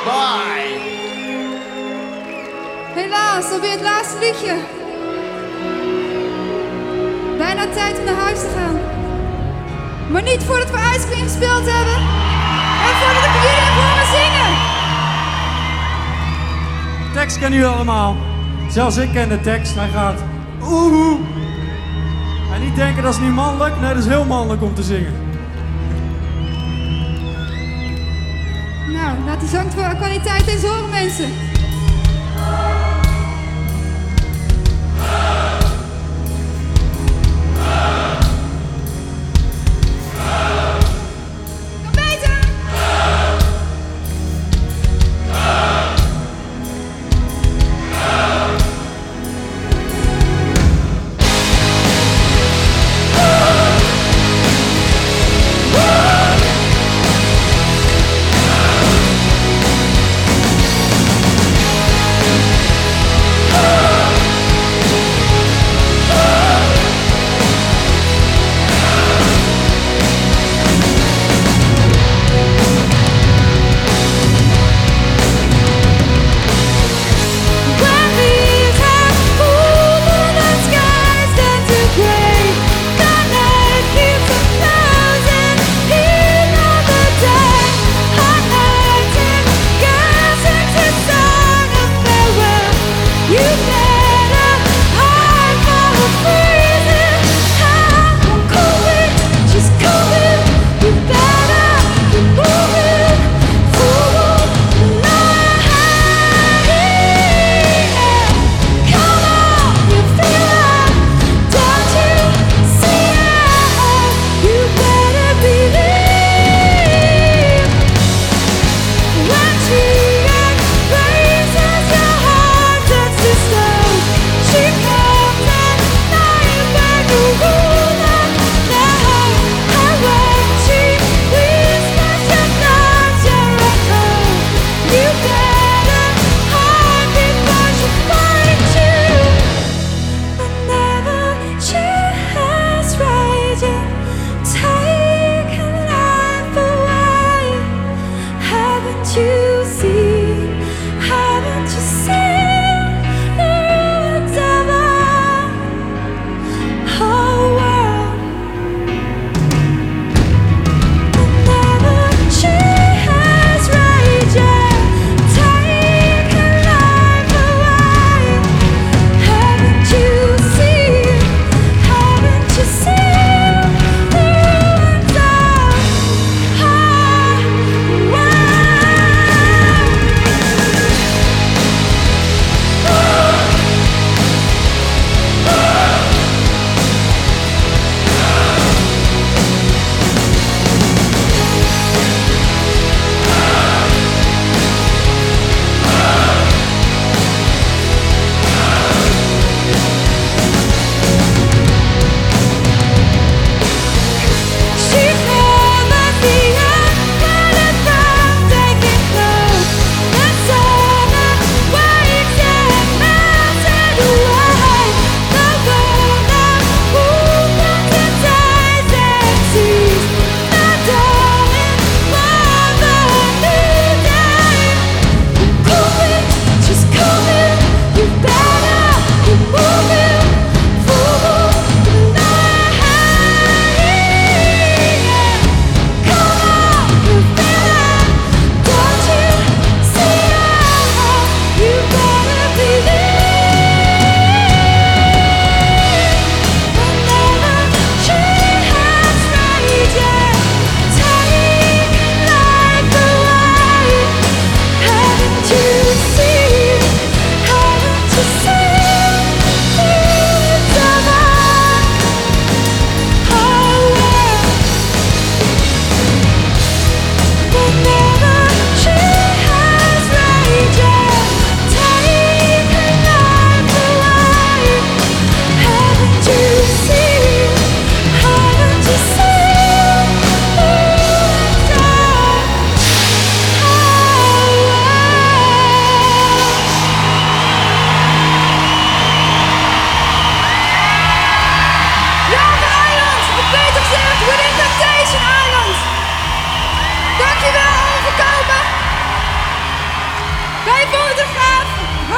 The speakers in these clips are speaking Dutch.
Bye. Helaas, alweer het laatste liedje. Bijna tijd om naar huis te gaan. Maar niet voordat we Ice Cream gespeeld hebben. En voordat ik jullie heb horen zingen. De tekst kennen jullie allemaal. Zelfs ik ken de tekst. Hij gaat... Oeh. En niet denken dat is niet mannelijk. Nee, dat is heel mannelijk om te zingen. Nou, laat de zangkwaliteit eens horen, mensen.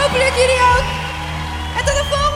hopelijk jullie ook. En tot de volgende!